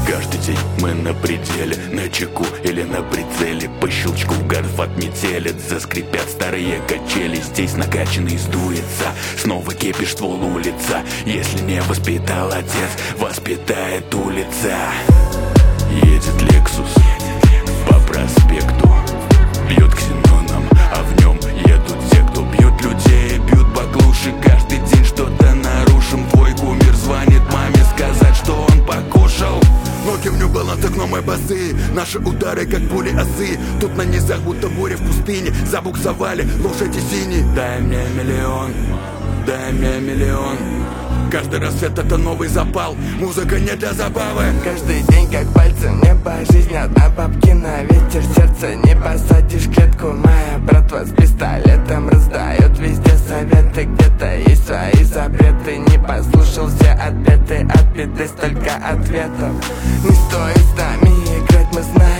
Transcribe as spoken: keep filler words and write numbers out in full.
Каждый день мы на пределе, на чеку или на прицеле. По щелчку гадов отметелят, заскрипят старые качели. Здесь накачанный сдуется, снова кипиш ствол у лица. Если не воспитал отец, воспитает улица. Едет Лексус по проспекту, бьет ксеноном, а в нем едут те, кто бьют людей, бьют баклуши. Каждый день что-то нарушим. Твой кумир звонит маме сказать, что он покушал. Ноги в нюбал, над окном мои басы. Наши удары, как пули осы. Тут на низах, будто буря в пустыне. Забуксовали лошади синие. Дай мне миллион, дай мне миллион. Каждый рассвет это новый запал. Музыка не для забавы. Каждый день как пальцы в небо. Жизнь одна, бабки на ветер. Сердце не посадишь клетку. Моя братва с пистолетом раздает везде советы. Где-то есть свои запреты. Не послушал все ответы. От беды столько ответов. Не стоит с нами играть, мы знаем.